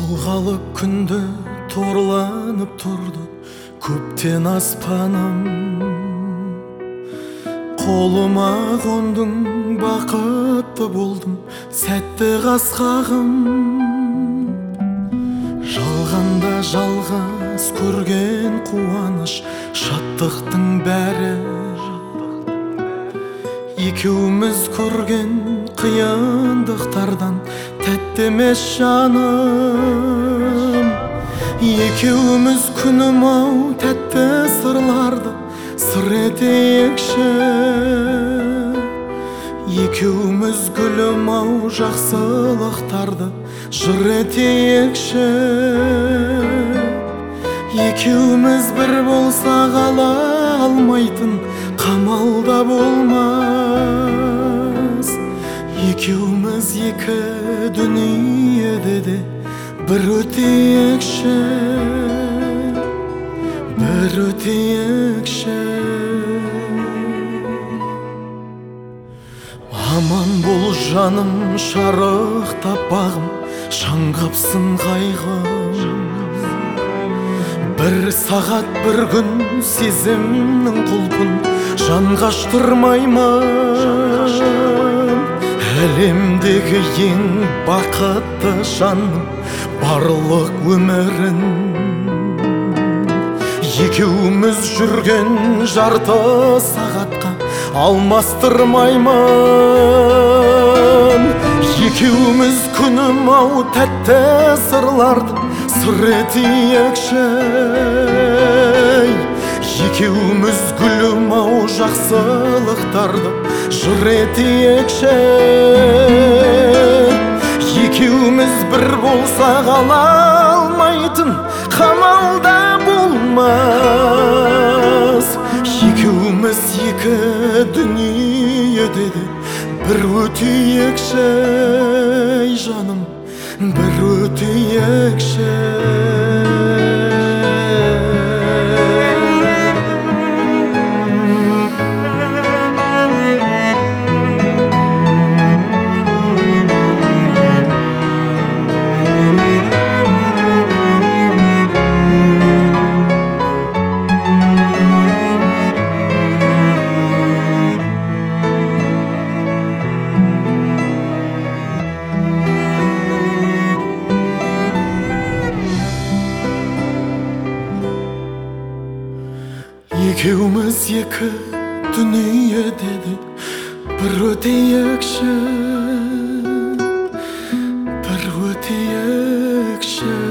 Жылғалы күнді торланып тұрды көптен аспаным. Қолыма қондың, бақытты болдым, сәтті қасқағым. Жалғанда жалғыз көрген қуаныш, шаттықтың бәрі. Екеуміз көрген қиындықтардан тәтті емес жаным. Екеуміз күнім-ау тәтті сырларды сыр етейікші. Екеуміз гүлім-ау жақсылықтарды жыр етейікші. Екеуміз бір болсақ ала алмайтын қамалда болмас. Екеуміз екі дүниеде де бір өтейікші, бір өтейікші. Аман бол жаным, шарықтап бағым, шаңғапсын қайғым. Бір сағат бір күн сезімнің құлпын жанға аштырмаймын. Әлемдегі ең бақытты жанның барлық өмірін екеуміз жүрген жарты сағатқа алмастырмаймын. Екеуміз күнім-ау тәтті сырларды сыр етейікші. Екеуміз гүлім-ау жақсылықтарды жыр етейікші. Екеуміз бір болсақ ала алмайтын қамалда болмас. Екеуміз екі дүниеде де бір өтейікші жаным, бір өтейікші. Екеуміз екі дүниеде де бір өтейікші, бір өтейікші.